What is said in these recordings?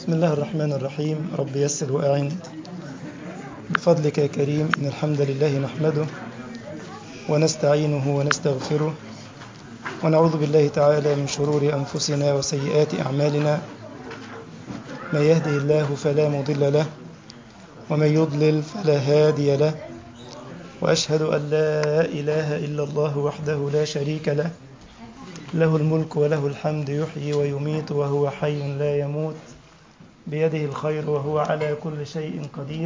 بسم الله الرحمن الرحيم. رب يسر وأعن بفضلك يا كريم. إن الحمد لله نحمده ونستعينه ونستغفره ونعوذ بالله تعالى من شرور أنفسنا وسيئات أعمالنا. من يهده الله فلا مضل له ومن يضلل فلا هادي له، وأشهد أن لا إله إلا الله وحده لا شريك له، له الملك وله الحمد، يحيي ويميت وهو حي لا يموت، بيده الخير وهو على كل شيء قدير.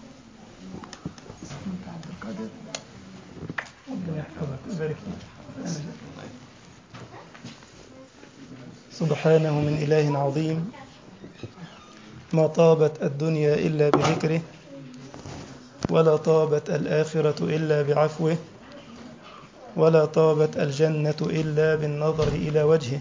سبحانه من إله عظيم، ما طابت الدنيا إلا بذكره، ولا طابت الآخرة إلا بعفوه، ولا طابت الجنة إلا بالنظر إلى وجهه.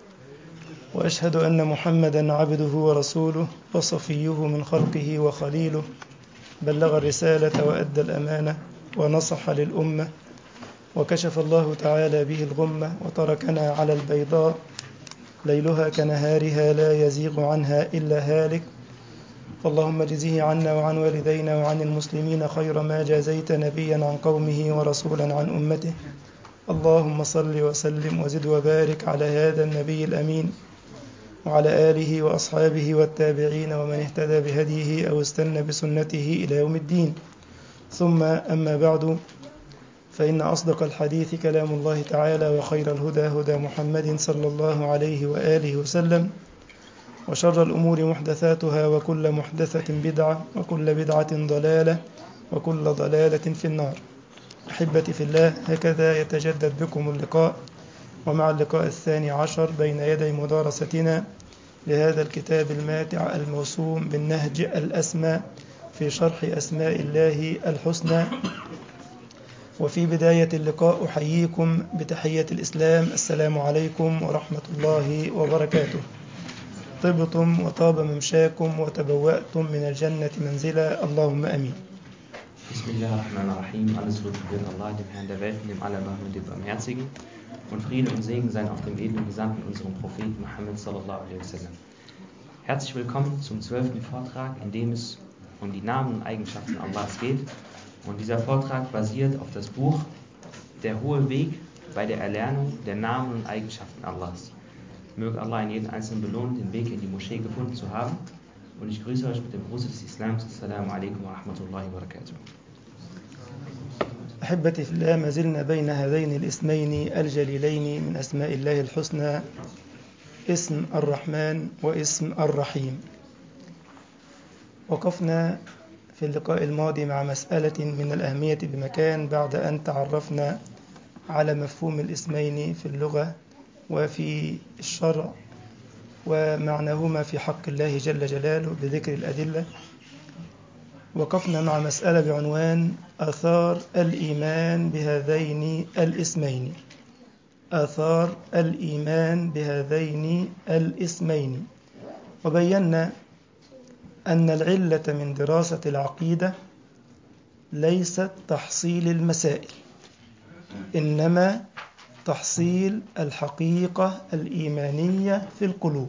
وأشهد أن محمدا عبده ورسوله وصفيه من خلقه وخليله، بلغ الرسالة وأدى الأمانة ونصح للأمة، وكشف الله تعالى به الغمة، وتركنا على البيضاء ليلها كنهارها لا يزيغ عنها إلا هالك. فاللهم اجزه عنا وعن والدينا وعن المسلمين خير ما جازيت نبيا عن قومه ورسولا عن أمته. اللهم صل وسلم وزد وبارك على هذا النبي الأمين وعلى آله وأصحابه والتابعين ومن اهتدى بهديه أو استنى بسنته إلى يوم الدين. ثم أما بعد، فإن أصدق الحديث كلام الله تعالى، وخير الهدى هدى محمد صلى الله عليه وآله وسلم، وشر الأمور محدثاتها، وكل محدثة بدعة، وكل بدعة ضلالة، وكل ضلالة في النار. أحبتي في الله، هكذا يتجدد بكم اللقاء، ومع اللقاء الثاني عشر بين يدي مدارستنا لهذا الكتاب الماتع الموسوم بالنهج الأسمى في شرح أسماء الله الحسنى. وفي بداية اللقاء أحييكم بتحية الإسلام: السلام عليكم ورحمة الله وبركاته. طبتم وطاب ممشاكم وتبوأتم من الجنة منزلا، اللهم أمين. Bismillahirrahmanirrahim. Alles Lob gebührt Allah, dem Herrn der Welt, dem Allerbarmen und dem Barmherzigen. Und Friede und Segen seien auf dem edlen Gesandten, unserem Propheten Muhammad sallallahu alaihi wasallam. Herzlich willkommen zum 12. Vortrag, in dem es um die Namen und Eigenschaften Allahs geht. Und dieser Vortrag basiert auf das Buch Der hohe Weg bei der Erlernung der Namen und Eigenschaften Allahs. Möge Allah in jedem Einzelnen belohnen, den Weg in die Moschee gefunden zu haben. Und ich grüße euch mit dem Gruß des Islams. Assalamu alaikum wa rahmatullahi wa barakatuh. أحبتي في الله، ما زلنا بين هذين الاسمين الجليلين من أسماء الله الحسنى، اسم الرحمن واسم الرحيم. وقفنا في اللقاء الماضي مع مسألة من الأهمية بمكان، بعد أن تعرفنا على مفهوم الاسمين في اللغة وفي الشرع ومعناهما في حق الله جل جلاله بذكر الأدلة. وقفنا مع مسألة بعنوان آثار الإيمان بهذين الاسمين. آثار الإيمان بهذين الاسمين. وبينا أن العلة من دراسة العقيدة ليست تحصيل المسائل، إنما تحصيل الحقيقة الإيمانية في القلوب.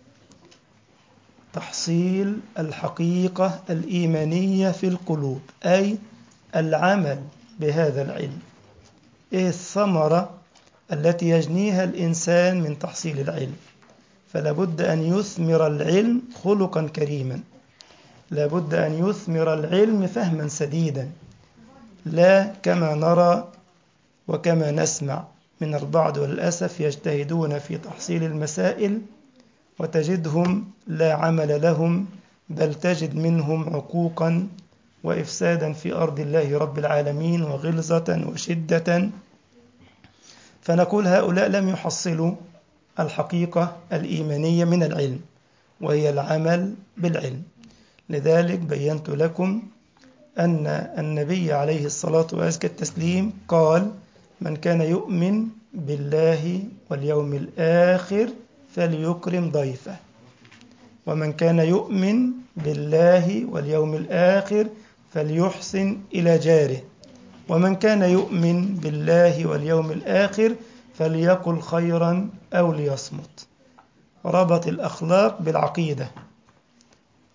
تحصيل الحقيقة الإيمانية في القلوب، أي العمل بهذا العلم. إيه الثمرة التي يجنيها الإنسان من تحصيل العلم؟ فلا بد أن يثمر العلم خلقا كريما، لا بد أن يثمر العلم فهما سديدا، لا كما نرى وكما نسمع من البعض وللأسف يجتهدون في تحصيل المسائل وتجدهم لا عمل لهم، بل تجد منهم عقوقا وإفسادا في أرض الله رب العالمين وغلظة وشدة. فنقول هؤلاء لم يحصلوا الحقيقة الإيمانية من العلم، وهي العمل بالعلم. لذلك بينت لكم أن النبي عليه الصلاة وأزكى التسليم قال: من كان يؤمن بالله واليوم الآخر فليكرم ضيفه، ومن كان يؤمن بالله واليوم الآخر فليحسن إلى جاره، ومن كان يؤمن بالله واليوم الآخر فليقل خيرا أو ليصمت. ربط الأخلاق بالعقيدة،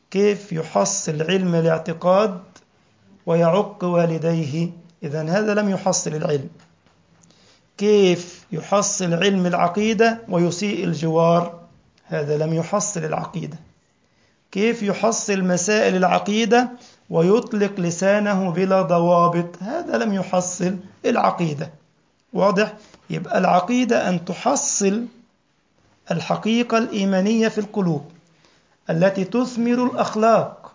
كيف يحصل علم الاعتقاد ويعق والديه؟ إذن هذا لم يحصل العلم. كيف يحصل علم العقيدة ويسيء الجوار؟ هذا لم يحصل العقيدة. كيف يحصل مسائل العقيدة ويطلق لسانه بلا ضوابط؟ هذا لم يحصل العقيدة. واضح؟ يبقى العقيدة أن تحصل الحقيقة الإيمانية في القلوب التي تثمر الأخلاق.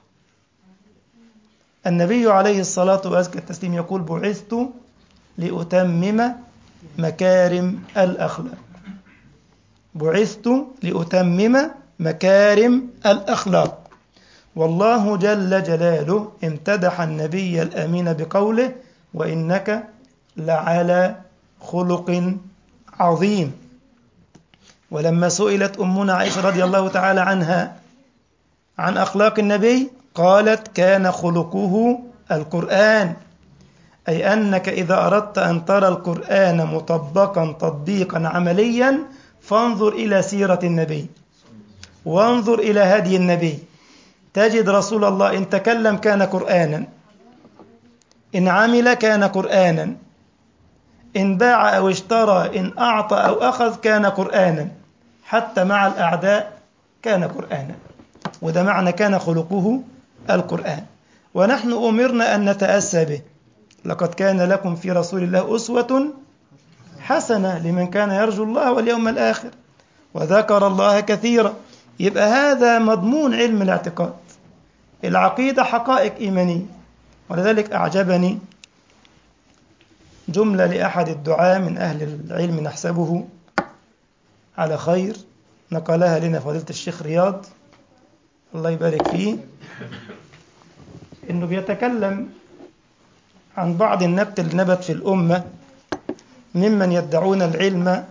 النبي عليه الصلاة والتسليم يقول: بعثت لأتمم مكارم الأخلاق. بعثت لأتمم مكارم الأخلاق. والله جل جلاله امتدح النبي الأمين بقوله: وإنك لعلى خلق عظيم. ولما سئلت أمنا عائشة رضي الله تعالى عنها عن أخلاق النبي قالت: كان خلقه القرآن. أي أنك إذا أردت أن ترى القرآن مطبقا تطبيقا عمليا فانظر إلى سيرة النبي وانظر إلى هدي النبي، تجد رسول الله إن تكلم كان قرآنا، إن عمل كان قرآنا، إن باع أو اشترى، إن أعطى أو أخذ كان قرآنا، حتى مع الأعداء كان قرآنا. وده معنى كان خلقه القرآن. ونحن أمرنا أن نتأسى به. لقد كان لكم في رسول الله أسوة حسنة لمن كان يرجو الله واليوم الآخر وذكر الله كثيرا. يبقى هذا مضمون علم الاعتقاد. العقيدة حقائق إيمانية. ولذلك أعجبني جملة لأحد الدعاة من أهل العلم نحسبه على خير، نقلها لنا فضيلة الشيخ رياض الله يبارك فيه، إنه بيتكلم عن بعض النبت اللي نبت في الأمة ممن يدعون العلم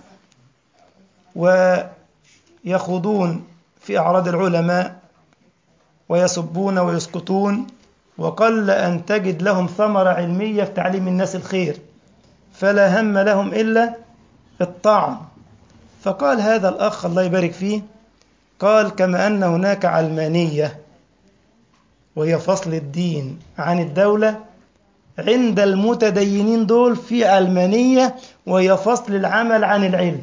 ويخوضون في أعراض العلماء ويسبون ويسقطون، وقل أن تجد لهم ثمرة علمية في تعليم الناس الخير، فلا هم لهم إلا الطعن. فقال هذا الأخ الله يبارك فيه، قال: كما أن هناك علمانية وهي فصل الدين عن الدولة، عند المتدينين دول في علمانية وهي فصل العمل عن العلم.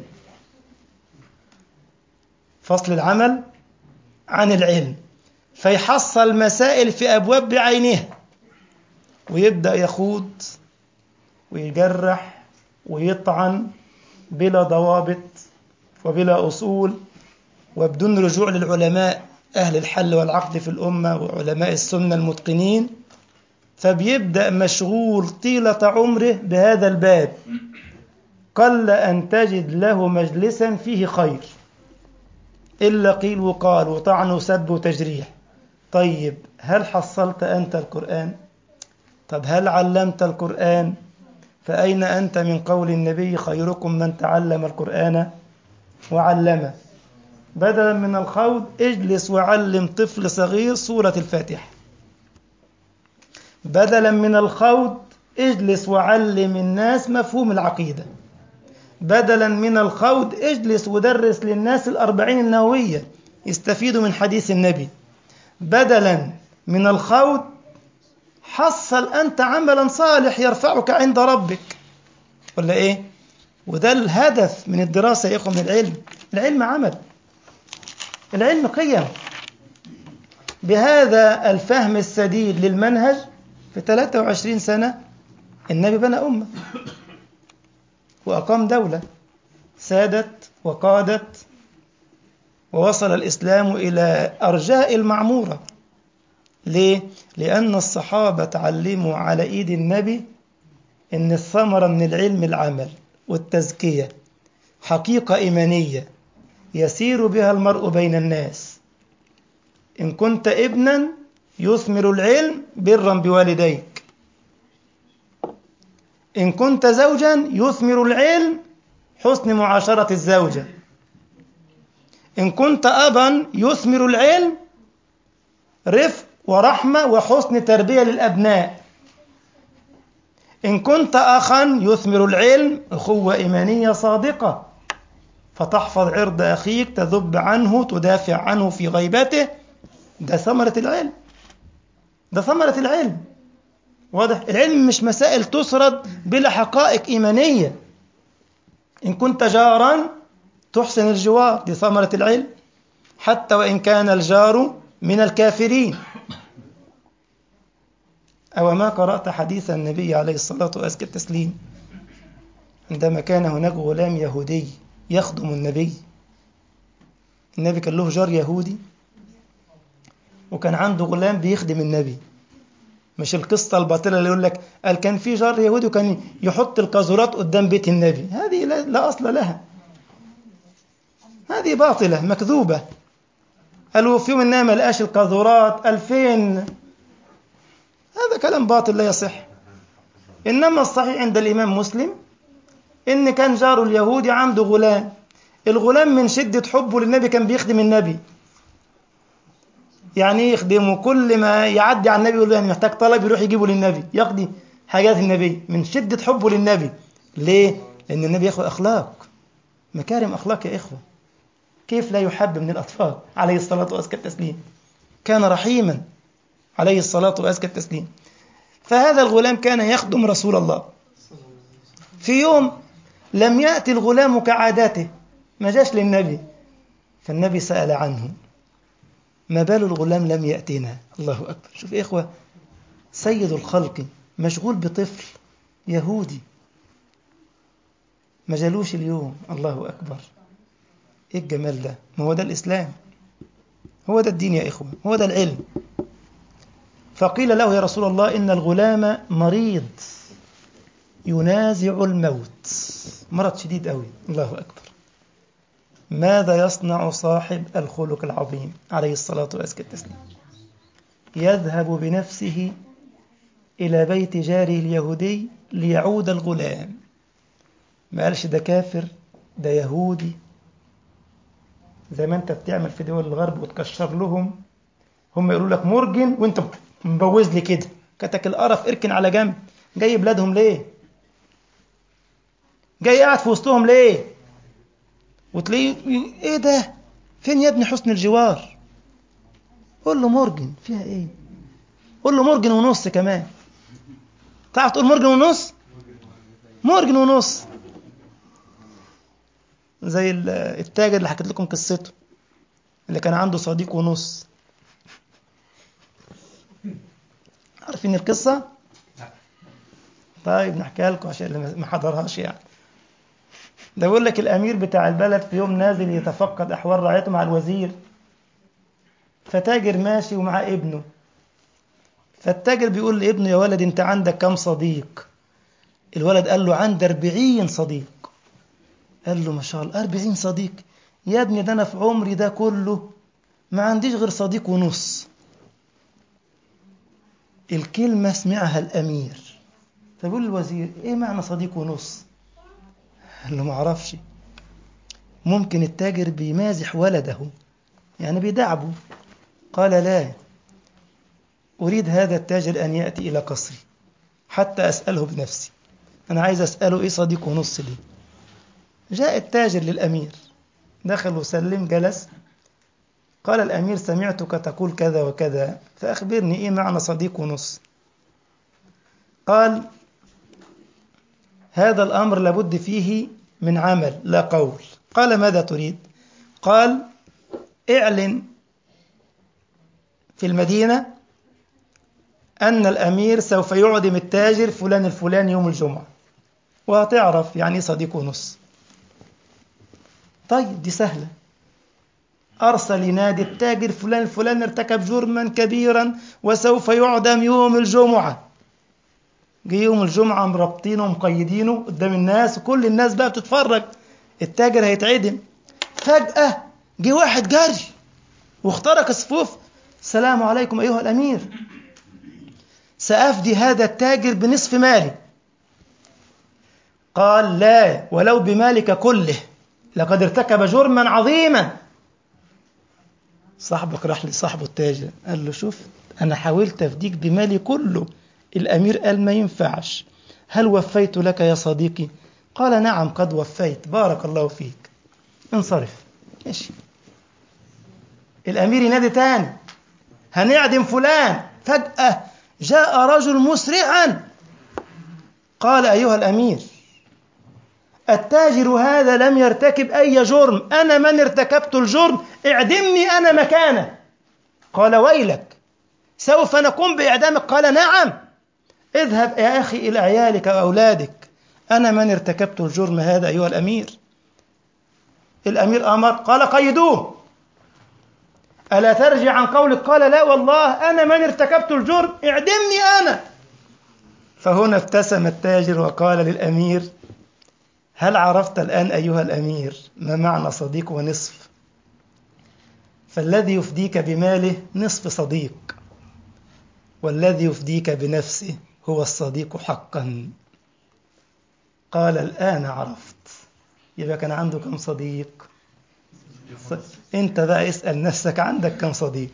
فصل العمل عن العلم، فيحصل مسائل في أبواب بعينها ويبدأ يخوض ويجرح ويطعن بلا ضوابط وبلا أصول وبدون رجوع للعلماء أهل الحل والعقد في الأمة وعلماء السنة المتقنين. فبيبدأ مشغول طيلة عمره بهذا الباب، قل أن تجد له مجلسا فيه خير إلا قيل وقال وطعن وسب وتجريح. طيب هل حصلت أنت القرآن؟ طب هل علمت القرآن؟ فأين أنت من قول النبي: خيركم من تعلم القرآن وعلمه؟ بدلا من الخوض اجلس وعلم طفل صغير سورة الفاتحة. بدلا من الخوض اجلس وعلم الناس مفهوم العقيدة. بدلا من الخوض اجلس ودرس للناس 40 النووية يستفيدوا من حديث النبي. بدلا من الخوض حصل أنت عملا صالح يرفعك عند ربك، ولا إيه؟ وده الهدف من الدراسة يا إخوة من العلم. العلم عمل، العلم قيم. بهذا الفهم السديد للمنهج في 23 سنة النبي بنى أمة وأقام دولة سادت وقادت، ووصل الإسلام إلى أرجاء المعمورة. ليه؟ لأن الصحابة تعلموا على إيد النبي إن الثمرة من العلم العمل والتزكية، حقيقة إيمانية يسير بها المرء بين الناس. إن كنت ابنا يثمر العلم برا بوالديك، إن كنت زوجا يثمر العلم حسن معاشرة الزوجة، إن كنت أبا يثمر العلم رفق ورحمة وحسن تربية للأبناء، إن كنت أخا يثمر العلم أخوة إيمانية صادقة، فتحفظ عرض أخيك، تذب عنه، تدافع عنه في غيبته، ده ثمرة العلم، ده ثمرة العلم. واضح؟ العلم مش مسائل تسرد بلا حقائق إيمانية. إن كنت جارا تحسن الجوار، دي ثمرة العلم، حتى وإن كان الجار من الكافرين. أو ما قرأت حديث النبي عليه الصلاة وأزكى التسليم عندما كان هناك غلام يهودي يخدم النبي. النبي كان له جار يهودي وكان عنده غلام بيخدم النبي. مش القصة الباطلة اللي يقول لك قال كان في جار يهودي وكان يحط القاذورات قدام بيت النبي. هذه لا أصل لها، هذه باطلة مكذوبة. قالوا في يوم النبي ما لقاش القاذورات 2000. هذا كلام باطل لا يصح. إنما الصحيح عند الإمام مسلم إن كان جاره اليهودي عنده غلام. الغلام من شدة حبه للنبي كان بيخدم النبي. يعني يخدمه، كل ما يعدي على النبي يقول له يعني محتاج طلب يروح يجيبه للنبي، يقضي حاجات النبي من شدة حبه للنبي. ليه؟ لأن النبي ياخذ أخلاق، مكارم أخلاق يا إخوة. كيف لا يحب من الأطفال عليه الصلاة وأزكى التسليم؟ كان رحيما عليه الصلاة وأزكى التسليم. فهذا الغلام كان يخدم رسول الله. في يوم لم يأتي الغلام كعادته، ما جاش للنبي، فالنبي سأل عنه، ما بال الغلام لم يأتينا؟ الله أكبر. شوف يا إخوة، سيد الخلق مشغول بطفل يهودي ما جالوش اليوم. الله أكبر، إيه الجمال ده؟ ما هو ده الإسلام، هو ده الدين يا إخوة، هو ده العلم. فقيل له يا رسول الله إن الغلام مريض ينازع الموت، مرض شديد قوي. الله أكبر. ماذا يصنع صاحب الخلق العظيم عليه الصلاة وأزكى التسليم؟ يذهب بنفسه إلى بيت جاره اليهودي ليعود الغلام. ما قالش ده كافر، ده يهودي زي ما انت بتعمل في دول الغرب وتكشر لهم. هم يقولوا لك مرجن وانت مبوز لي كده، كتك القرف، اركن على جنب. جاي بلادهم ليه؟ جاي قاعد في وسطهم ليه؟ وتلاقيه ايه ده؟ فين يا ابني حسن الجوار؟ قول له مرجن، فيها ايه؟ قول له مرجن ونص كمان. تعرف تقول مرجن ونص؟ مرجن ونص. زي التاجر اللي حكيت لكم قصته، اللي كان عنده صديق ونص. عارفين القصة؟ طيب نحكيها لكم عشان اللي ما حضرهاش يعني. ده بيقول لك الأمير بتاع البلد في يوم نازل يتفقد أحوال رعيته مع الوزير، فتاجر ماشي ومع ابنه. فالتاجر بيقول لابنه يا ولد انت عندك كم صديق؟ الولد قال له عندي 40 صديق. قال له ما شاء الله 40 صديق يا ابني، ده انا في عمري ده كله ما عنديش غير صديق ونص. الكلمة سمعها الأمير، فبيقول الوزير ايه معنى صديق ونص؟ قال له ما اعرفش. ممكن التاجر بيمازح ولده، يعني بيدعبه. قال لا، أريد هذا التاجر أن يأتي إلى قصري حتى أسأله بنفسي. أنا عايز أسأله إيه صديق ونص لي. جاء التاجر للأمير، دخل وسلم، جلس. قال الأمير سمعتك تقول كذا وكذا، فأخبرني إيه معنى صديق ونص. قال هذا الأمر لابد فيه من عمل لا قول. قال ماذا تريد؟ قال اعلن في المدينة أن الأمير سوف يعدم التاجر فلان الفلاني يوم الجمعة، وهتعرف يعني إيه صديق ونص. طيب دي سهلة. أرسل ينادي التاجر فلان الفلاني ارتكب جرما كبيرا وسوف يعدم يوم الجمعة. جه يوم الجمعة مربطينه ومقيدينه قدام الناس، وكل الناس بقى بتتفرج، التاجر هيتعدم. فجأة جه واحد جري واخترق الصفوف. السلام عليكم أيها الأمير، سأفدي هذا التاجر بنصف مالي. قال لا، ولو بمالك كله، لقد ارتكب جرما عظيما. صاحبك راح لصاحبه التاجر قال له شوف أنا حاولت أفديك بمالي كله، الأمير قال ما ينفعش، هل وفيت لك يا صديقي؟ قال نعم قد وفيت، بارك الله فيك، انصرف. ماشي. الأمير ينادي تاني هنعدم فلان. فجأة جاء رجل مسرعا قال: أيها الأمير، التاجر هذا لم يرتكب أي جرم، أنا من ارتكبت الجرم، اعدمني أنا مكانه. قال: ويلك، سوف نقوم بإعدامك. قال: نعم، اذهب يا أخي إلى عيالك وأولادك، أنا من ارتكبت الجرم هذا أيها الأمير. الأمير أمر، قال: قيدوه. ألا ترجع عن قولك؟ قال: لا والله، أنا من ارتكبت الجرم، اعدمني أنا. فهنا ابتسم التاجر وقال للأمير: هل عرفت الآن أيها الأمير ما معنى صديق ونصف؟ فالذي يفديك بماله نصف صديق، والذي يفديك بنفسه هو الصديق حقا. قال: الآن عرفت. يبقى كان عنده كم صديق؟ انت بقى اسأل نفسك، عندك كم صديق؟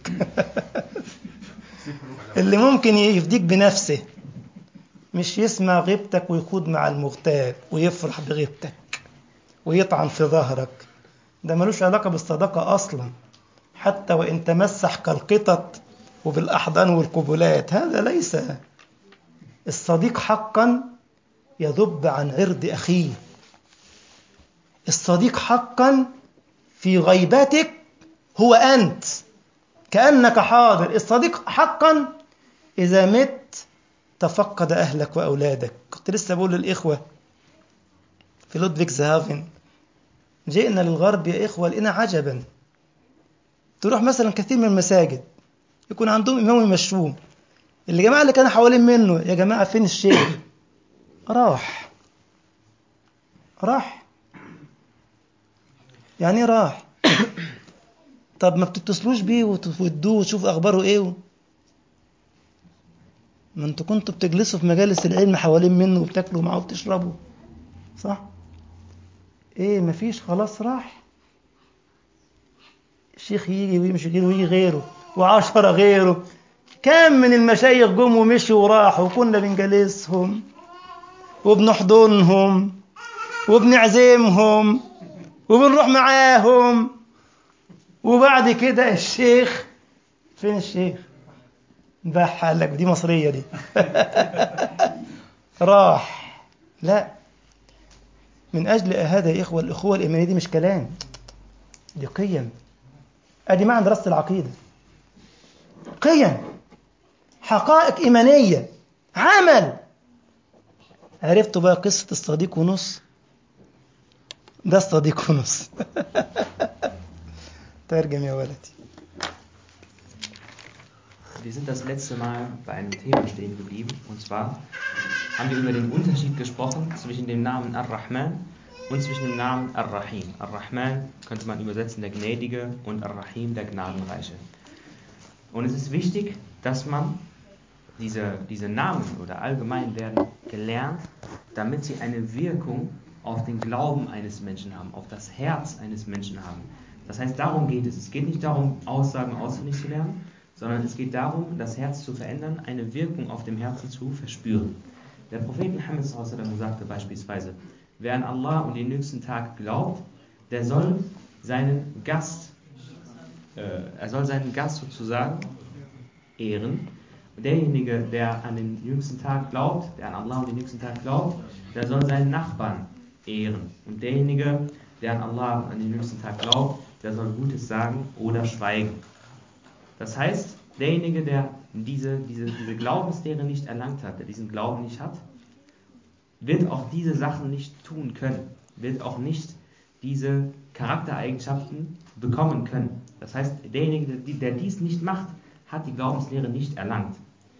اللي ممكن يفديك بنفسه، مش يسمع غيبتك ويخوض مع المغتاب ويفرح بغيبتك ويطعن في ظهرك، ده ملوش علاقة بالصداقة أصلا، حتى وإن تمسح كالقطط وبالأحضان والقبلات، هذا ليس الصديق حقا. يذب عن عرض أخيه. الصديق حقا في غيبتك هو أنت، كأنك حاضر. الصديق حقا إذا مت تفقد أهلك وأولادك. كنت لسه بقول للإخوة في لودفيكسهافن، جئنا للغرب يا إخوة لقينا عجبا. تروح مثلا كثير من المساجد يكون عندهم إمام يمشوه، الجماعة اللي كانوا حوالين منه: يا جماعة فين الشيخ؟ راح. يعني راح. طب ما بتتصلوش بيه وتودوه وتشوف أخباره إيه؟ ما انتوا كنتوا بتجلسوا في مجالس العلم حوالين منه وبتاكلوا معه وبتشربوا، صح؟ ايه مفيش، خلاص راح. الشيخ يجي ويمشي غيره ويجي غيره وعشرة غيره. كم من المشايخ جم ومشوا وراحوا وكنا بنجلسهم وبنحضنهم وبنعزمهم وبنروح معاهم، وبعد كده الشيخ فين الشيخ؟ بحالك دي مصرية دي. راح. لا، من أجل هذا يا إخوة، الأخوة الإيمانية دي مش كلام، دي قيم. أدي معنى دراسة العقيدة، قيم، حقائق إيمانية، عمل. عرفتوا بقى قصة الصديق ونص؟ ده الصديق ونص. ترجم يا ولدي. Wir sind das letzte Mal bei einem Thema stehen geblieben, und zwar haben wir über den Unterschied gesprochen zwischen dem Namen Ar-Rahman und zwischen dem Namen Ar-Rahim. Ar-Rahman könnte man übersetzen der Gnädige und Ar-Rahim der Gnadenreiche. Und es ist wichtig, dass man diese Namen oder allgemein werden gelernt, damit sie eine Wirkung auf den Glauben eines Menschen haben, auf das Herz eines Menschen haben. Das heißt, darum geht es. Es geht nicht darum, Aussagen auswendig zu lernen, sondern es geht darum, das Herz zu verändern, eine Wirkung auf dem Herzen zu verspüren. Der Prophet Muhammad sagte beispielsweise: Wer an Allah und den jüngsten Tag glaubt, der soll seinen Gast sozusagen ehren. Und derjenige, der an den jüngsten Tag glaubt, der an Allah und den jüngsten Tag glaubt, der soll seinen Nachbarn ehren. Und derjenige, der an Allah und an den jüngsten Tag glaubt, der soll Gutes sagen oder schweigen. Das heißt, derjenige, der diese Glaubenslehre nicht erlangt hat, der diesen Glauben nicht hat, wird auch diese Sachen nicht tun können, wird auch nicht diese Charaktereigenschaften bekommen können. Das heißt, derjenige, der dies nicht macht, hat die Glaubenslehre nicht erlangt.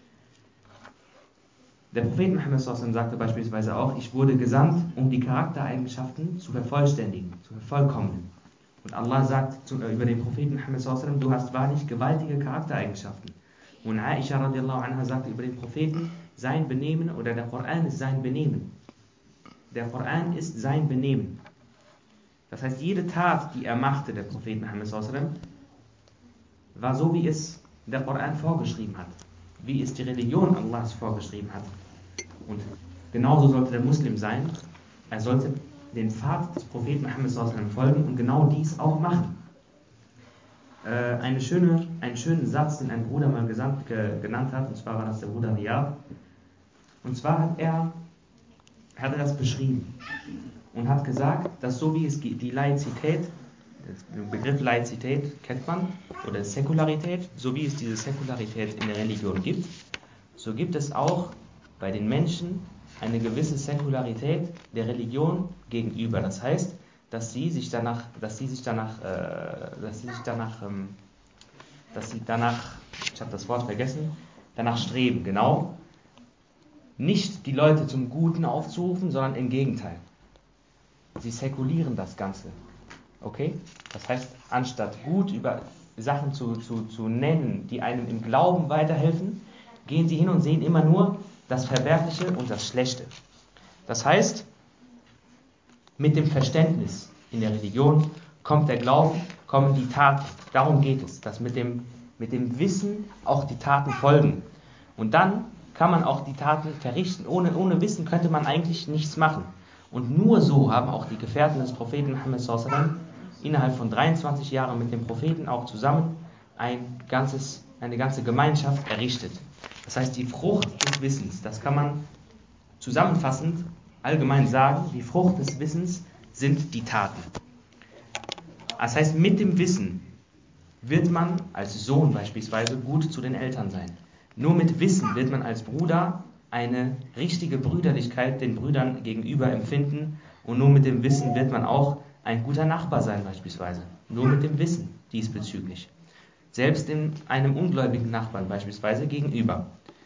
Der Prophet Muhammad sagte beispielsweise auch: Ich wurde gesandt, um die Charaktereigenschaften zu vervollständigen, zu vervollkommnen. Und Allah sagt über den Propheten Muhammad: Du hast wahrlich gewaltige Charaktereigenschaften. Und Aisha radiallahu anha sagte über den Propheten: Sein Benehmen, oder der Koran ist sein Benehmen. Der Koran ist sein Benehmen. Das heißt, jede Tat, die er machte, der Prophet Muhammad, war so, wie es der Koran vorgeschrieben hat, wie es die Religion Allahs vorgeschrieben hat. Und genauso sollte der Muslim sein. Er sollte den Pfad des Propheten Muhammad folgen und genau dies auch machen. einen schönen Satz, den ein Bruder mal genannt hat, und zwar war das der Bruder Riyad. Und zwar hat er das beschrieben und hat gesagt, dass so wie es die Laizität, den Begriff Laizität kennt man, oder Säkularität, so wie es diese Säkularität in der Religion gibt, so gibt es auch bei den Menschen eine gewisse Säkularität der Religion gegenüber. Das heißt, dass sie danach, ich habe das Wort vergessen, danach streben, genau, nicht die Leute zum Guten aufzurufen, sondern im Gegenteil. Sie säkulieren das Ganze. Okay? Das heißt, anstatt gut über Sachen zu nennen, die einem im Glauben weiterhelfen, gehen sie hin und sehen immer nur das Verwerfliche und das Schlechte. Das heißt, mit dem Verständnis in der Religion kommt der Glauben, kommen die Taten. Darum geht es, dass mit dem Wissen auch die Taten folgen. Und dann kann man auch die Taten verrichten. Ohne Wissen könnte man eigentlich nichts machen. Und nur so haben auch die Gefährten des Propheten Muhammad sallallahu alaihi wasallam innerhalb von 23 Jahren mit dem Propheten auch zusammen eine ganze Gemeinschaft errichtet. Das heißt, die Frucht des Wissens, das kann man zusammenfassend allgemein sagen, die Frucht des Wissens sind die Taten. Das heißt, mit dem Wissen wird man als Sohn beispielsweise gut zu den Eltern sein. Nur mit Wissen wird man als Bruder eine richtige Brüderlichkeit den Brüdern gegenüber empfinden und nur mit dem Wissen wird man auch ein guter Nachbar sein beispielsweise. Nur mit dem Wissen diesbezüglich. Selbst in einem ungläubigen Nachbarn beispielsweise gegenüber.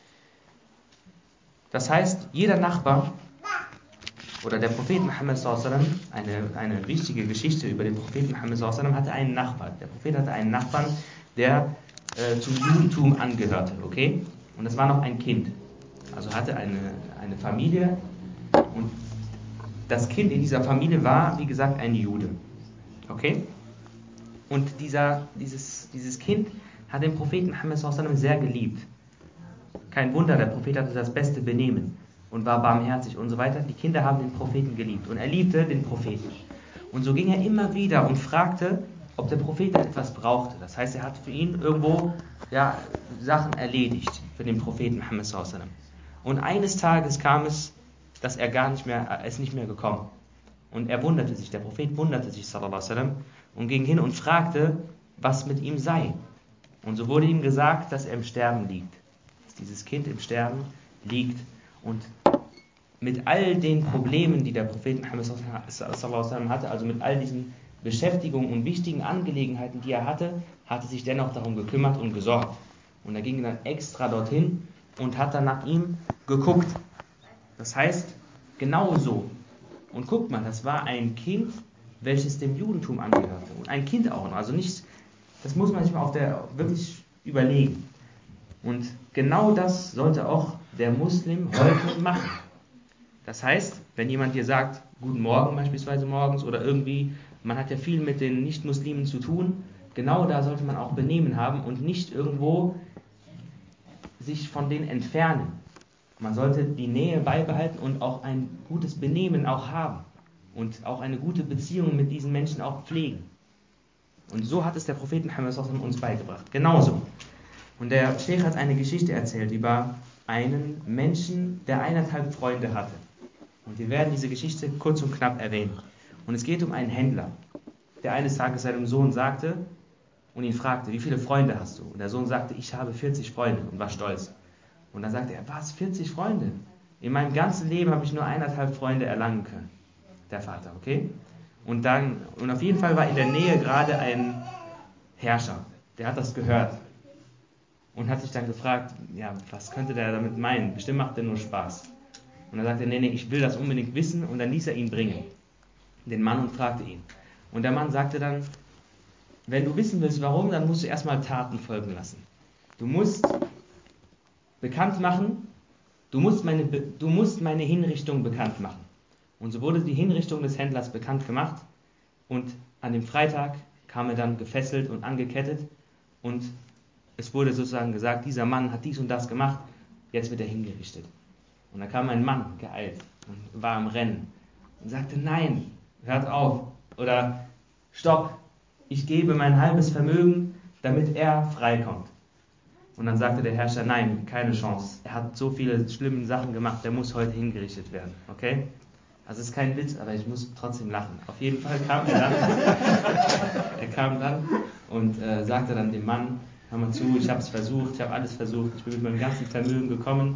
Das heißt, jeder Nachbar oder der Prophet Muhammad sallallahu alaihi wasallam, eine wichtige Geschichte über den Propheten Muhammad sallallahu alaihi wasallam, hatte einen Nachbarn. Der Prophet hatte einen Nachbarn, der zum Judentum angehörte, okay? Und das war noch ein Kind. Also hatte eine Familie und das Kind in dieser Familie war, wie gesagt, ein Jude. Okay? Und dieses Kind hat den Propheten Muhammad sallallahu alaihi wasallam sehr geliebt. Kein Wunder, der Prophet hatte das beste Benehmen und war barmherzig und so weiter. Die Kinder haben den Propheten geliebt und er liebte den Propheten. Und so ging er immer wieder und fragte, ob der Prophet etwas brauchte. Das heißt, er hat für ihn irgendwo Sachen erledigt für den Propheten Muhammad sallallahu alaihi wasallam. Und eines Tages kam es, dass er ist nicht mehr gekommen. Und er wunderte sich, der Prophet wunderte sich sallallahu alaihi wasallam und ging hin und fragte, was mit ihm sei. Und so wurde ihm gesagt, dass er im Sterben liegt. Dass dieses Kind im Sterben liegt und mit all den Problemen, die der Prophet Muhammad sallallahu alaihi wasallam hatte, also mit all diesen Beschäftigungen und wichtigen Angelegenheiten, die er hatte sich dennoch darum gekümmert und gesorgt. Und er ging dann extra dorthin und hat dann nach ihm geguckt. Das heißt, genauso. Und guckt mal, das war ein Kind, welches dem Judentum angehörte. Und ein Kind auch noch. Also nicht, das muss man sich mal wirklich überlegen. Und genau das sollte auch der Muslim heute machen. Das heißt, wenn jemand dir sagt, guten Morgen beispielsweise morgens oder irgendwie, man hat ja viel mit den Nicht-Muslimen zu tun, genau da sollte man auch Benehmen haben und nicht irgendwo sich von denen entfernen. Man sollte die Nähe beibehalten und auch ein gutes Benehmen auch haben und auch eine gute Beziehung mit diesen Menschen auch pflegen. Und so hat es der Prophet Muhammad uns beigebracht. Genauso. Und der Sheikh hat eine Geschichte erzählt über einen Menschen, der 1,5 Freunde hatte. Und wir werden diese Geschichte kurz und knapp erwähnen. Und es geht um einen Händler, der eines Tages seinem Sohn sagte und ihn fragte, wie viele Freunde hast du? Und der Sohn sagte, ich habe 40 Freunde und war stolz. Und dann sagte er, was, 40 Freunde? In meinem ganzen Leben habe ich nur 1,5 Freunde erlangen können. Der Vater, okay? Und auf jeden Fall war in der Nähe gerade ein Herrscher, der hat das gehört. Und hat sich dann gefragt, ja, was könnte der damit meinen? Bestimmt macht der nur Spaß. Und dann sagte er, nee, ich will das unbedingt wissen. Und dann ließ er ihn bringen, den Mann, und fragte ihn. Und der Mann sagte dann, wenn du wissen willst, warum, dann musst du erstmal Taten folgen lassen. Du musst bekannt machen, du musst meine Hinrichtung bekannt machen. Und so wurde die Hinrichtung des Händlers bekannt gemacht. Und an dem Freitag kam er dann gefesselt und angekettet. Und es wurde sozusagen gesagt, dieser Mann hat dies und das gemacht, jetzt wird er hingerichtet. Und da kam ein Mann geeilt und war am Rennen und sagte, nein, hört auf oder stopp, ich gebe mein halbes Vermögen, damit er freikommt. Und dann sagte der Herrscher, nein, keine Chance. Er hat so viele schlimme Sachen gemacht, der muss heute hingerichtet werden. Okay? Also es ist kein Witz, aber ich muss trotzdem lachen. Auf jeden Fall kam er dann. Er kam dann und sagte dann dem Mann, hör mal zu, ich habe es versucht, ich habe alles versucht, ich bin mit meinem ganzen Vermögen gekommen.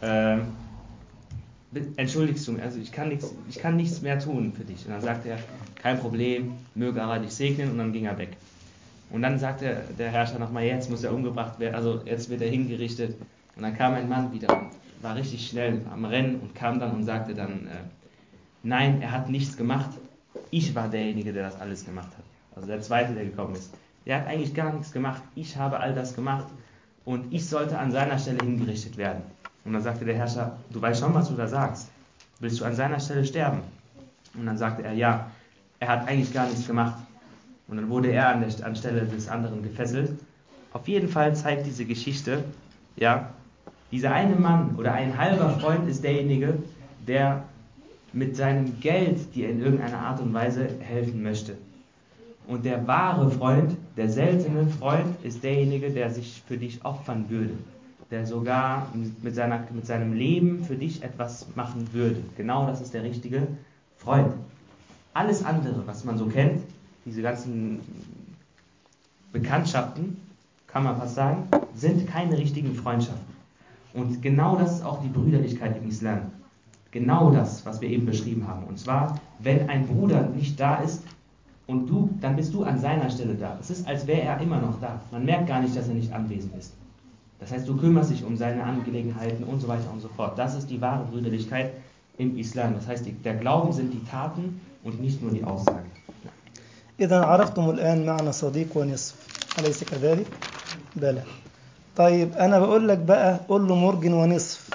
Entschuldigst du mich, also ich kann nichts mehr tun für dich. Und dann sagte er, kein Problem, möge Allah dich segnen, und dann ging er weg. Und dann sagte der Herrscher nochmal, jetzt muss er umgebracht werden, also jetzt wird er hingerichtet. Und dann kam ein Mann wieder und war richtig schnell am Rennen und kam dann und sagte dann, nein, er hat nichts gemacht, ich war derjenige, der das alles gemacht hat. Also der Zweite, der gekommen ist. Der hat eigentlich gar nichts gemacht, ich habe all das gemacht und ich sollte an seiner Stelle hingerichtet werden. Und dann sagte der Herrscher, du weißt schon, was du da sagst. Willst du an seiner Stelle sterben? Und dann sagte er, ja, er hat eigentlich gar nichts gemacht. Und dann wurde er anstelle des anderen gefesselt. Auf jeden Fall zeigt diese Geschichte, ja, dieser eine Mann oder ein halber Freund ist derjenige, der mit seinem Geld dir in irgendeiner Art und Weise helfen möchte. Und der wahre Freund, der seltene Freund, ist derjenige, der sich für dich opfern würde. Der sogar mit seinem Leben für dich etwas machen würde. Genau das ist der richtige Freund. Alles andere, was man so kennt, diese ganzen Bekanntschaften, kann man fast sagen, sind keine richtigen Freundschaften. Und genau das ist auch die Brüderlichkeit im Islam. Genau das, was wir eben beschrieben haben. Und zwar, wenn ein Bruder nicht da ist und du, dann bist du an seiner Stelle da. Es ist, als wäre er immer noch da. Man merkt gar nicht, dass er nicht anwesend ist. Das heißt, du kümmerst dich um seine Angelegenheiten und so weiter und so fort. Das ist die wahre Brüderlichkeit im Islam. Das heißt, der Glauben sind die Taten und nicht nur die Aussagen. إذا عرفتم الآن معنى صديق ونصف أليس كذلك؟ بلى. طيب أنا بقول لك بقى قول له مرجن ونصف.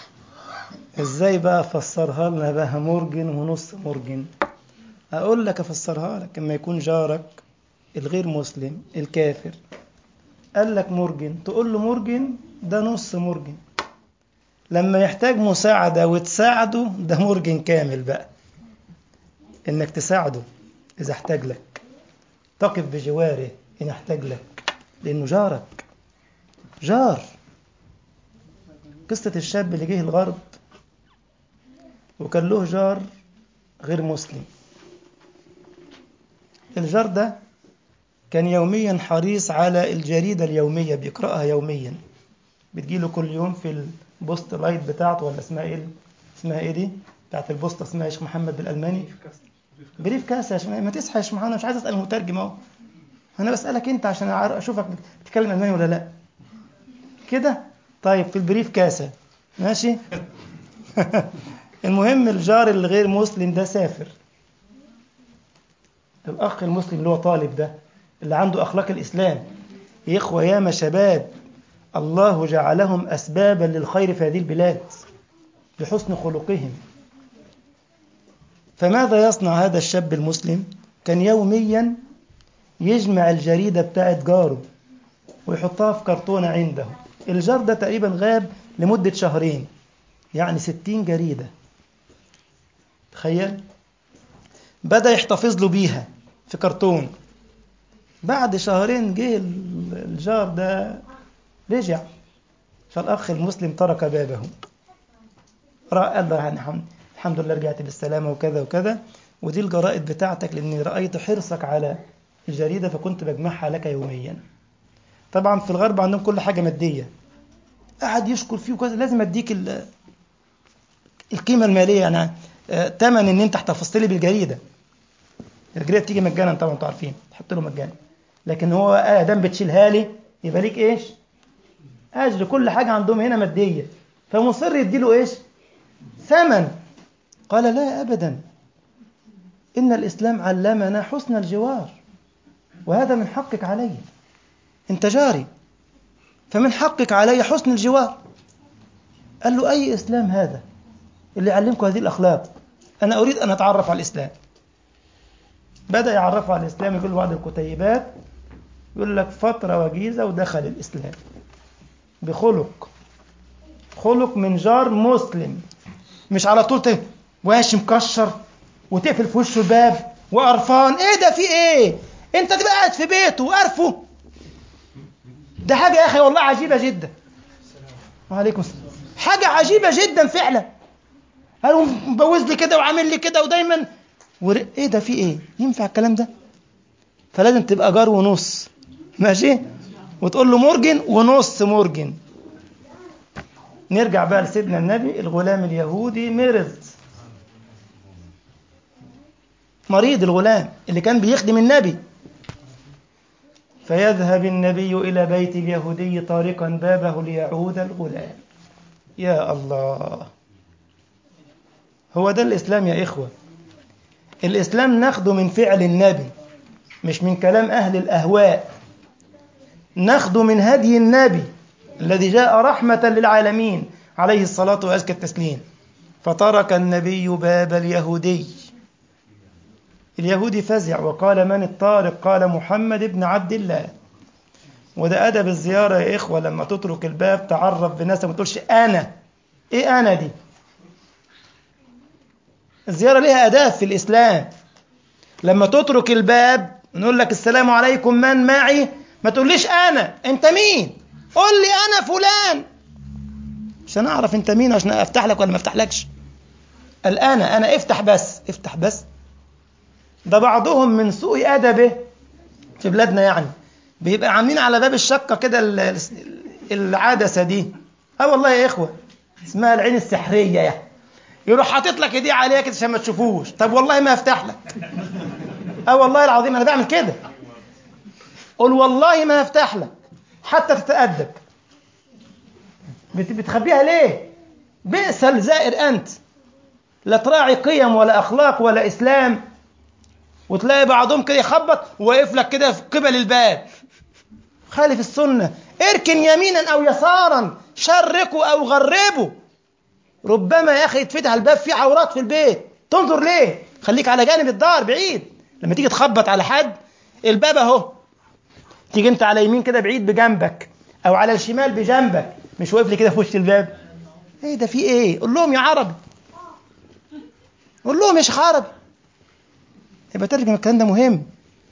إزاي بقى أفسرها لنا بقى مرجن ونص مرجن؟ أقول لك أفسرها لك لما يكون جارك الغير مسلم الكافر قال لك مرجن تقول له مرجن ده نص مرجن. لما يحتاج مساعدة وتساعده ده مرجن كامل بقى. إنك تساعده إذا احتاج لك، تقف بجواره إن احتاج لك، لأنه جارك. جار. قصة الشاب اللي جه الغرب وكان له جار غير مسلم. الجار ده كان يوميا حريص على الجريدة اليومية، بيقرأها يوميا، بتجيله كل يوم في البوست لايت بتاعته، ولا اسمها ايه دي بتاعت البوسطة، اسمها يا شيخ محمد بالألماني بريف كاسة. عشان ما تصحى يا شيخ محمد، مش عايز أسأل المترجم اهو، أنا بسألك أنت عشان أشوفك بتتكلم ألماني ولا لا كده. طيب في البريف كاسة ماشي. المهم الجار الغير مسلم ده سافر. الأخ المسلم اللي هو طالب ده اللي عنده أخلاق الإسلام، يا إخوة ياما شباب الله جعلهم أسبابا للخير في هذه البلاد بحسن خلقهم. فماذا يصنع هذا الشاب المسلم؟ كان يوميا يجمع الجريدة بتاعت جاره ويحطها في كرتونة عنده. الجار ده تقريبا غاب لمدة شهرين، يعني 60 جريدة. تخيل. بدأ يحتفظ له بيها في كرتون. بعد شهرين جه الجار ده رجع، فالأخ المسلم ترك بابه. قال له يعني الحمد لله رجعت بالسلامة وكذا وكذا، ودي الجرائد بتاعتك لأني رأيت حرصك على الجريدة فكنت بجمعها لك يوميا. طبعا في الغرب عندهم كل حاجة مادية، قاعد يشكر فيه وكذا، لازم أديك القيمة المالية، يعني تمن إن أنت احتفظت لي بالجريدة. الجريدة بتيجي مجانا طبعا، أنتوا عارفين تحط له مجانا، لكن هو دام بتشيلها لي يبقى ليك إيش؟ أجر. كل حاجة عندهم هنا مادية، فمصر يديله إيش؟ ثمن. قال لا أبدا، إن الإسلام علمنا حسن الجوار، وهذا من حقك علي، أنت جاري فمن حقك علي حسن الجوار. قال له أي إسلام هذا اللي يعلمكم هذه الأخلاق؟ أنا أريد أن أتعرف على الإسلام. بدأ يعرفه على الإسلام، يقول بعض الكتيبات يقول لك فترة وجيزة ودخل الإسلام بخلق من جار مسلم، مش على طول واش مكشر وتقفل في وشه الباب وقرفان. ايه ده في ايه؟ انت تبقى قاعد في بيته وقرفه. ده حاجة يا أخي والله عجيبة جدا. وعليكم السلام. حاجة عجيبة جدا فعلا. قالوا مبوز لي كده وعامل لي كده ودايما ايه ده، في ايه؟ ينفع الكلام ده؟ فلازم تبقى جار ونص، ماشي، وتقول له مرجن ونص مرجن. نرجع بقى لسيدنا النبي. الغلام اليهودي مريض الغلام اللي كان بيخدم النبي. فيذهب النبي إلى بيت اليهودي طارقا بابه ليعود الغلام. يا الله، هو ده الإسلام يا إخوة. الإسلام ناخده من فعل النبي، مش من كلام أهل الأهواء. ناخده من هدي النبي الذي جاء رحمة للعالمين عليه الصلاة وأزكى التسليم. فترك النبي باب اليهودي. اليهودي فزع وقال: من الطارق؟ قال: محمد بن عبد الله. وده أدب الزيارة يا إخوة، لما تترك الباب تعرف بناسك ما تقولش أنا. إيه أنا دي؟ الزيارة لها أداب في الإسلام. لما تترك الباب نقول لك: السلام عليكم، من معي؟ ما تقوليش أنا. أنت مين؟ قول لي أنا فلان، عشان أعرف أنت مين، عشان أفتح لك ولا ما أفتحلكش. أنا افتح بس. ده بعضهم من سوء أدبه في بلادنا يعني بيبقى عاملين على باب الشقة كده العدسة دي. والله يا إخوة اسمها العين السحرية يعني. يروح حاطط لك ايديه عليها كده عشان ما تشوفوش. طب والله ما افتح لك. والله العظيم انا بعمل كده. قول والله ما افتح لك حتى تتأدب. بتخبيها ليه؟ بئس الزائر انت، لا تراعي قيم ولا اخلاق ولا اسلام. وتلاقي بعضهم كده يخبط وواقف لك كده في قبل الباب. خالف السنة. اركن يمينا او يسارا، شرقوا او غربوا. ربما يا اخي يتفتح الباب فيه عورات في البيت، تنظر ليه؟ خليك على جانب الدار بعيد. لما تيجي تخبط على حد، الباب اهو، تيجي انت على يمين كده بعيد بجنبك، او على الشمال بجنبك، مش واقف لي كده في وش الباب. ايه ده، في ايه؟ قول لهم يا عربي، قول لهم يا شيخ عربي. يبقى ترجم الكلام ده مهم.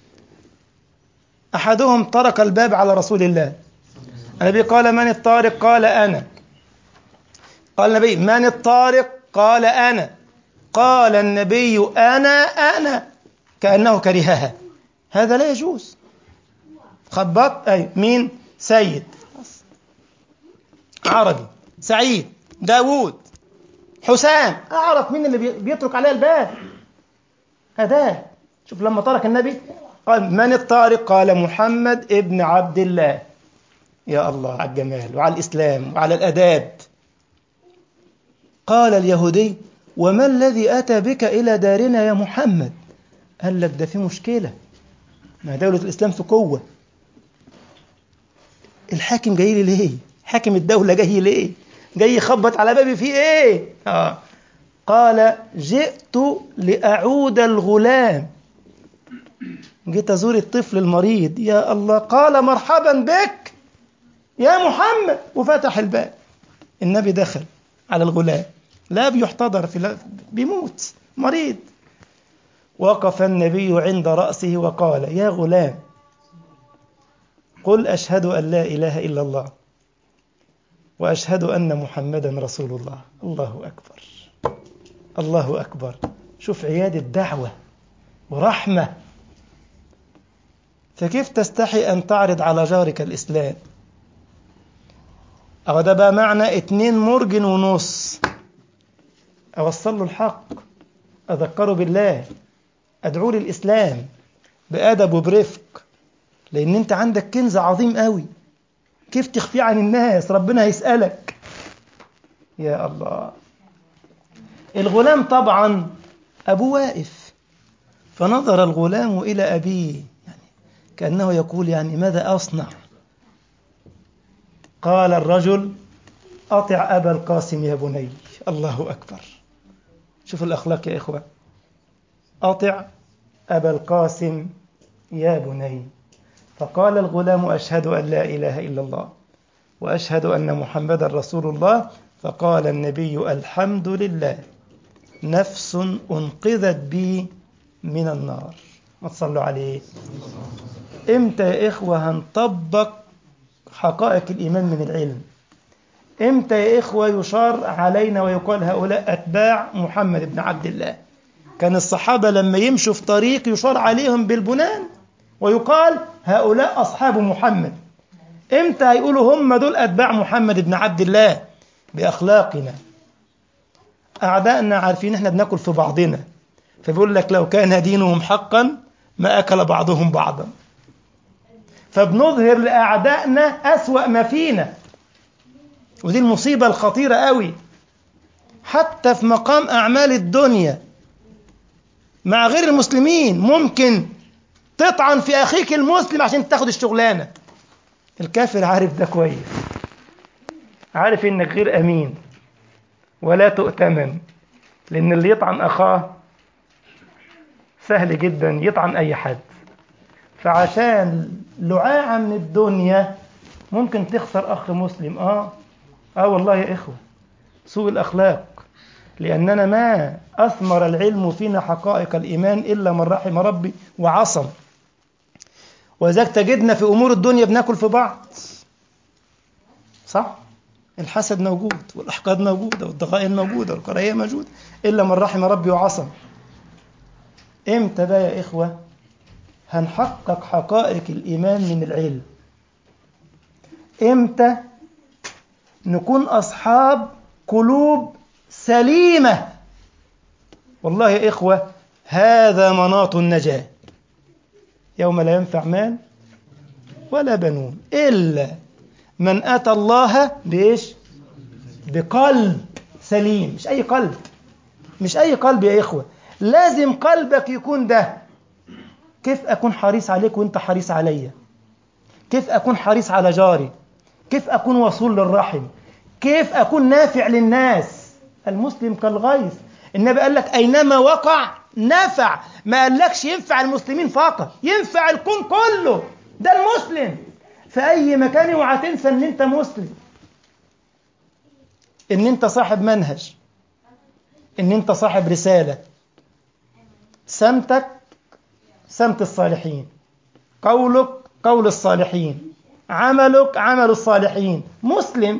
احدهم طرق الباب على رسول الله. النبي قال: من الطارق؟ قال: انا. قال النبي: من الطارق؟ قال: انا. قال النبي: انا كأنه كرهها. هذا لا يجوز. خبط أي مين؟ سيد، عربي، سعيد، داود، حسام، أعرف مين اللي بيترك عليه الباب. أداة. شوف لما ترك النبي قال: من الطارق؟ قال: محمد ابن عبد الله. يا الله على الجمال وعلى الإسلام وعلى الأداب. قال اليهودي: وما الذي أتى بك إلى دارنا يا محمد؟ قال لك: ده في مشكلة، ما دولة الإسلام في قوة. الحاكم جاي لي ليه؟ حاكم الدولة جاي ليه؟ جاي يخبط على بابي في ايه؟ قال: جئت لأعود الغلام، جيت أزور الطفل المريض. يا الله. قال: مرحبا بك يا محمد، وفتح الباب. النبي دخل على الغلام، لا بيحتضر، بيموت، مريض. وقف النبي عند رأسه وقال: يا غلام، قل أشهد أن لا إله إلا الله وأشهد أن محمدا رسول الله. الله أكبر، الله أكبر. شوف عيادة دعوة ورحمة. فكيف تستحي أن تعرض على جارك الإسلام؟ أو ده بقى معنى 2 مرجن ونص. أوصل له الحق، أذكره بالله، أدعو للإسلام بأدب وبرفق، لأن أنت عندك كنز عظيم قوي. كيف تخفيه عن الناس؟ ربنا هيسألك. يا الله. الغلام طبعا أبوه واقف، فنظر الغلام إلى أبيه يعني كأنه يقول يعني ماذا أصنع؟ قال الرجل: أطع أبا القاسم يا بني. الله أكبر. شوف الأخلاق يا إخوة. أطع أبا القاسم يا بني. فقال الغلام: أشهد أن لا إله إلا الله وأشهد أن محمدا رسول الله. فقال النبي: الحمد لله، نفس أنقذت بي من النار. ما تصلوا عليه. إمتى يا إخوة هنطبق حقائق الإيمان من العلم. إمتى يا إخوة يشار علينا ويقال هؤلاء أتباع محمد بن عبد الله؟ كان الصحابة لما يمشوا في طريق يشار عليهم بالبنان ويقال هؤلاء أصحاب محمد. إمتى هيقولوا هم دول أتباع محمد بن عبد الله؟ بأخلاقنا. أعدائنا عارفين إحنا بناكل في بعضنا، فبيقول لك لو كان دينهم حقا ما أكل بعضهم بعضا. فبنظهر لأعدائنا أسوأ ما فينا، ودي المصيبة الخطيرة قوي. حتى في مقام أعمال الدنيا مع غير المسلمين ممكن تطعن في أخيك المسلم عشان تاخد الشغلانة. الكافر عارف ده كويس، عارف إنك غير أمين ولا تؤتمن، لأن اللي يطعن أخاه سهل جدا يطعن أي حد. فعشان لعاعة من الدنيا ممكن تخسر أخ مسلم. والله يا إخوة، سوء الأخلاق. لأننا ما أثمر العلم فينا حقائق الإيمان إلا من رحم ربي وعصم. وذلك تجدنا في أمور الدنيا بناكل في بعض، صح؟ الحسد موجود والأحقاد موجودة والضغائن موجودة والكراهية موجودة، إلا من رحم ربي وعصم. إمتى بقى يا إخوة هنحقق حقائق الإيمان من العلم؟ إمتى نكون أصحاب قلوب سليمة؟ والله يا إخوة هذا مناط النجاة، يوم لا ينفع مال ولا بنون إلا من أتى الله بإيش؟ بقلب سليم. مش أي قلب، مش أي قلب يا إخوة، لازم قلبك يكون ده. كيف أكون حريص عليك وإنت حريص عليا؟ كيف أكون حريص على جاري؟ كيف أكون وصول للرحم؟ كيف أكون نافع للناس؟ المسلم كالغيث. النبي قال لك أينما وقع نفع، ما قالكش ينفع المسلمين فقط، ينفع الكون كله. ده المسلم في أي مكان. اوعى تنسى إن أنت مسلم، إن أنت صاحب منهج، إن أنت صاحب رسالة. سمتك سمت الصالحين، قولك قول الصالحين، عملك عمل الصالحين. مسلم.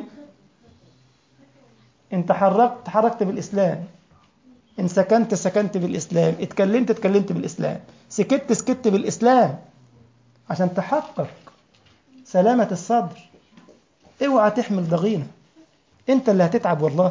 انت تحركت بالإسلام، ان سكنت بالإسلام، اتكلمت بالإسلام، سكت بالإسلام، عشان تحقق سلامة الصدر. اوعى تحمل ضغينة، انت اللي هتتعب والله.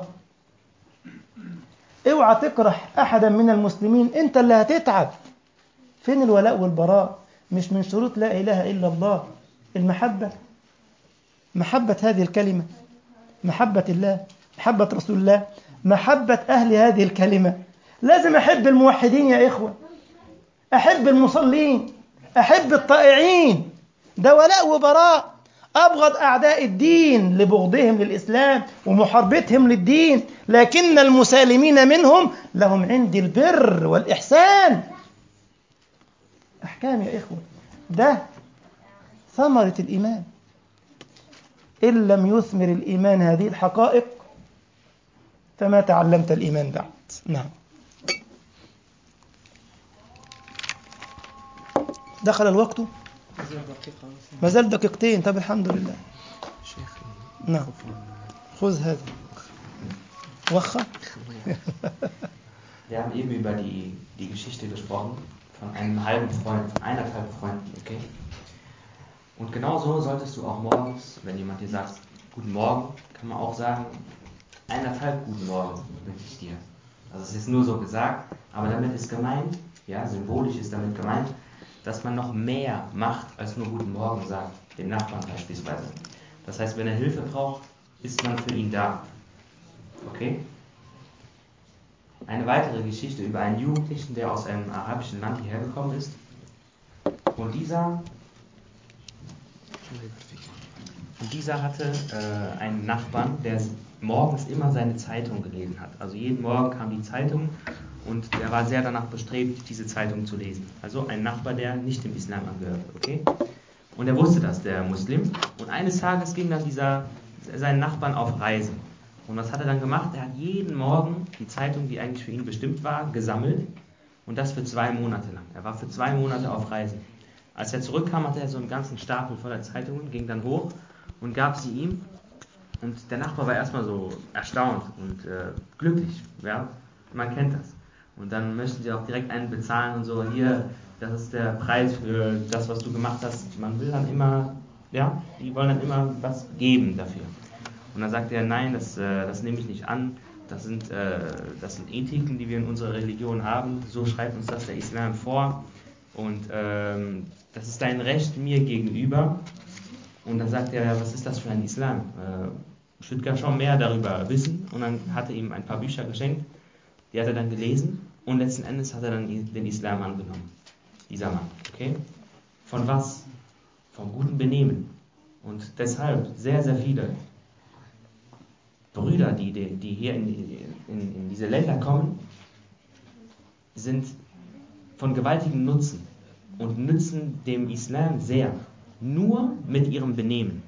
اوعى تكره احدا من المسلمين، انت اللي هتتعب. فين الولاء والبراء؟ مش من شروط لا إله إلا الله المحبة؟ محبة هذه الكلمة، محبة الله، محبة رسول الله، محبة أهل هذه الكلمة. لازم أحب الموحدين يا إخوة، أحب المصلين، أحب الطائعين. ده ولاء وبراء. أبغض أعداء الدين لبغضهم للإسلام ومحاربتهم للدين، لكن المسالمين منهم لهم عندي البر والإحسان. أحكام يا إخوة، ده ثمرة الإيمان. إن لم يثمر الإيمان هذه الحقائق فما تعلمت الإيمان بعد. نعم. دخل الوقت، ما زال دقيقتين. طب الحمد لله. نعم، خذ هذا وخر. Wir haben eben über die Geschichte gesprochen von einem halben Freund, von 1,5 Freunden, okay? Und genau so solltest du auch morgens, wenn jemand dir sagt, guten Morgen, kann man auch sagen, 1,5 guten Morgen wünsche ich dir. Also es ist nur so gesagt, aber damit ist gemeint, ja, symbolisch ist damit gemeint, dass man noch mehr macht, als nur guten Morgen sagt, dem Nachbarn beispielsweise. Das heißt, wenn er Hilfe braucht, ist man für ihn da. Okay? Eine weitere Geschichte über einen Jugendlichen, der aus einem arabischen Land hierher gekommen ist. Und dieser hatte einen Nachbarn, der morgens immer seine Zeitung gelesen hat. Also jeden Morgen kam die Zeitung und der war sehr danach bestrebt, diese Zeitung zu lesen. Also ein Nachbar, der nicht dem Islam angehört, okay? Und er wusste das, der Muslim. Und eines Tages ging dann seinen Nachbarn auf Reisen. Und was hat er dann gemacht? Er hat jeden Morgen die Zeitung, die eigentlich für ihn bestimmt war, gesammelt. Und das für 2 Monate lang. Er war für 2 Monate auf Reisen. Als er zurückkam, hatte er so einen ganzen Stapel voller Zeitungen, ging dann hoch und gab sie ihm. Und der Nachbar war erstmal so erstaunt und glücklich. Ja? Man kennt das. Und dann möchten sie auch direkt einen bezahlen und so, hier, das ist der Preis für das, was du gemacht hast. Man will dann immer, ja, die wollen dann immer was geben dafür. Und dann sagt er, nein, das nehme ich nicht an. Das sind Ethiken, die wir in unserer Religion haben. So schreibt uns das der Islam vor. Und das ist dein Recht mir gegenüber. Und dann sagt er, was ist das für ein Islam? Ich würde gerne schon mehr darüber wissen. Und dann hat er ihm ein paar Bücher geschenkt. Die hat er dann gelesen. Und letzten Endes hat er dann den Islam angenommen. Dieser Mann. Okay? Von was? Vom guten Benehmen. Und deshalb sehr, sehr viele Brüder, die hier in diese Länder kommen, sind von gewaltigem Nutzen und nützen dem Islam sehr, nur mit ihrem Benehmen.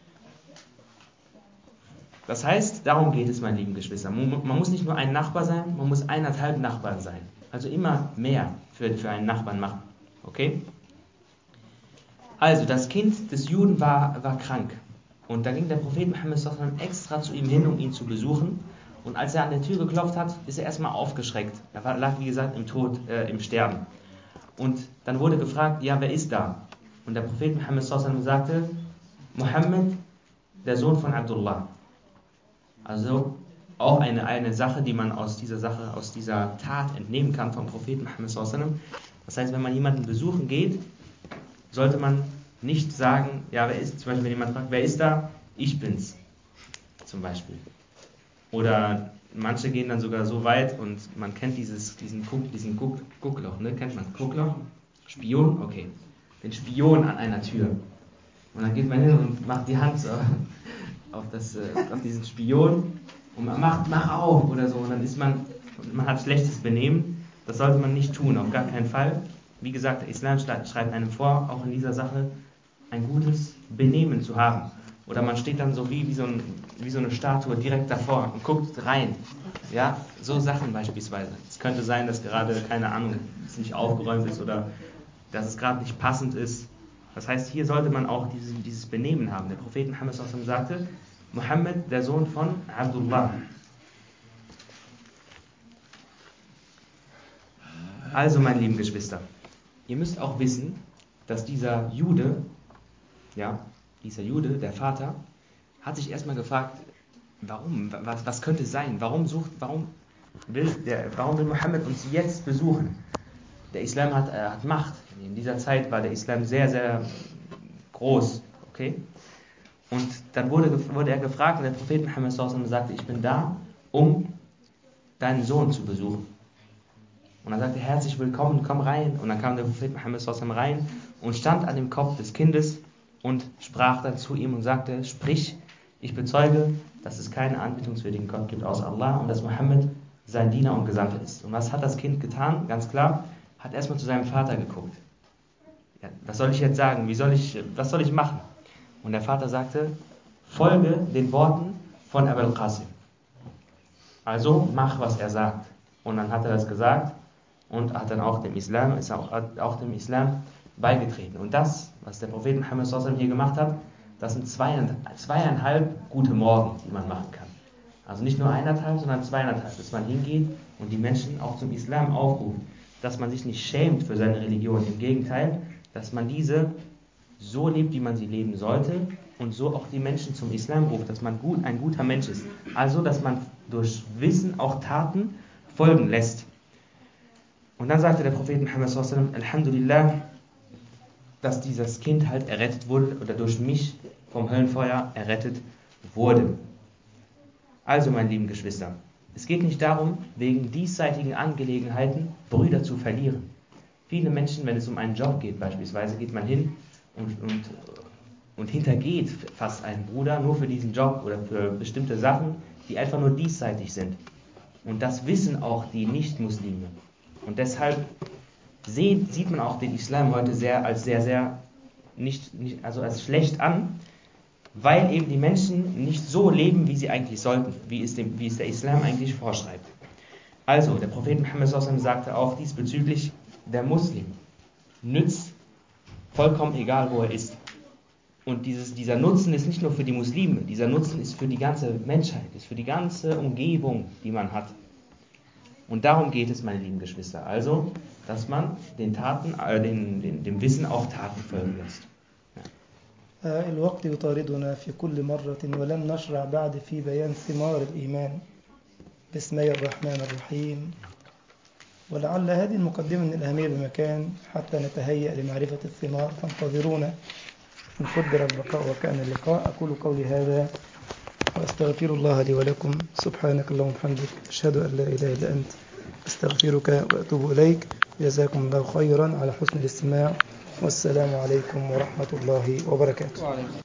Das heißt, darum geht es, meine lieben Geschwister. Man muss nicht nur ein Nachbar sein, man muss 1,5 Nachbarn sein. Also immer mehr für einen Nachbarn machen. Okay? Also, das Kind des Juden war krank. Und da ging der Prophet Muhammad extra zu ihm hin, um ihn zu besuchen. Und als er an der Tür geklopft hat, ist er erstmal aufgeschreckt. Er lag, wie gesagt, im Sterben. Und dann wurde gefragt, ja, wer ist da? Und der Prophet Muhammad sagte, Muhammad, der Sohn von Abdullah. Also auch eine Sache, die man aus dieser Tat entnehmen kann vom Propheten Muhammad. Das heißt, wenn man jemanden besuchen geht, sollte man nicht sagen, ja, wer ist, zum Beispiel wenn jemand fragt, wer ist da? Ich bin's, zum Beispiel. Oder manche gehen dann sogar so weit und man kennt diesen Guckloch, ne? Kennt man Guckloch? Spion? Okay. Den Spion an einer Tür. Und dann geht man hin und macht die Hand so auf diesen Spion und man mach auf oder so. Und dann man hat schlechtes Benehmen. Das sollte man nicht tun, auf gar keinen Fall. Wie gesagt, der Islam schreibt einem vor, auch in dieser Sache ein gutes Benehmen zu haben. Oder man steht dann so wie so eine Statue direkt davor und guckt rein. Ja, so Sachen beispielsweise. Es könnte sein, dass gerade, keine Ahnung, es nicht aufgeräumt ist oder dass es gerade nicht passend ist. Das heißt, hier sollte man auch dieses Benehmen haben. Der Prophet Muhammad sagte, Muhammad, der Sohn von Abdullah. Also, meine lieben Geschwister, ihr müsst auch wissen, dass dieser Jude, der Vater, hat sich erstmal gefragt, warum, was könnte es sein? Warum will Muhammad uns jetzt besuchen? Der Islam hat Macht. In dieser Zeit war der Islam sehr, sehr groß. Okay? Und dann wurde er gefragt und der Prophet Muhammad sagte, ich bin da, um deinen Sohn zu besuchen. Und dann sagte er, herzlich willkommen, komm rein. Und dann kam der Prophet Muhammad rein und stand an dem Kopf des Kindes und sprach dann zu ihm und sagte, sprich, ich bezeuge, dass es keinen anbetungswürdigen Gott gibt außer Allah und dass Muhammad sein Diener und Gesandter ist. Und was hat das Kind getan? Ganz klar, hat erstmal zu seinem Vater geguckt. Ja, was soll ich jetzt sagen? Was soll ich machen? Und der Vater sagte, folge den Worten von Abul Qasim. Also mach, was er sagt. Und dann hat er das gesagt und hat dann auch dem Islam beigetreten. Und das, was der Prophet Muhammad hier gemacht hat, das sind 2,5 gute Morgen, die man machen kann. Also nicht nur 1,5, sondern 2,5, dass man hingeht und die Menschen auch zum Islam aufruft. Dass man sich nicht schämt für seine Religion. Im Gegenteil, dass man diese so lebt, wie man sie leben sollte und so auch die Menschen zum Islam ruft, dass man ein guter Mensch ist. Also, dass man durch Wissen auch Taten folgen lässt. Und dann sagte der Prophet Muhammad Alhamdulillah, dass dieses Kind halt errettet wurde oder durch mich vom Höllenfeuer errettet wurde. Also, meine lieben Geschwister, es geht nicht darum, wegen diesseitigen Angelegenheiten Brüder zu verlieren. Viele Menschen, wenn es um einen Job geht beispielsweise, geht man hin und hintergeht fast einen Bruder nur für diesen Job oder für bestimmte Sachen, die einfach nur diesseitig sind. Und das wissen auch die Nicht-Muslime. Und deshalb sieht man auch den Islam heute als schlecht an, weil eben die Menschen nicht so leben, wie sie eigentlich sollten, wie es der Islam eigentlich vorschreibt. Also, der Prophet Muhammad sagte auch diesbezüglich, der Muslim nützt vollkommen egal, wo er ist. Und dieser Nutzen ist nicht nur für die Muslime, dieser Nutzen ist für die ganze Menschheit, ist für die ganze Umgebung, die man hat. Und darum geht es, meine lieben Geschwister. Also, dass man dem Wissen auch Taten folgen lässt. الوقت يطاردنا في كل مرة ولم نشرع بعد في بيان ثمار الإيمان بسم الله الرحمن الرحيم. ولعل هذه المقدمة من الأهمية بمكان حتى نتهيأ لمعرفة الثمار، فانتظرونا إن قدر البقاء وكان اللقاء. أقول قولي هذا وأستغفر الله لي ولكم. سبحانك اللهم وبحمدك، أشهد أن لا إله إلا أنت، أستغفرك وأتوب إليك. جزاكم الله خيرا على حسن الاستماع، والسلام عليكم ورحمة الله وبركاته.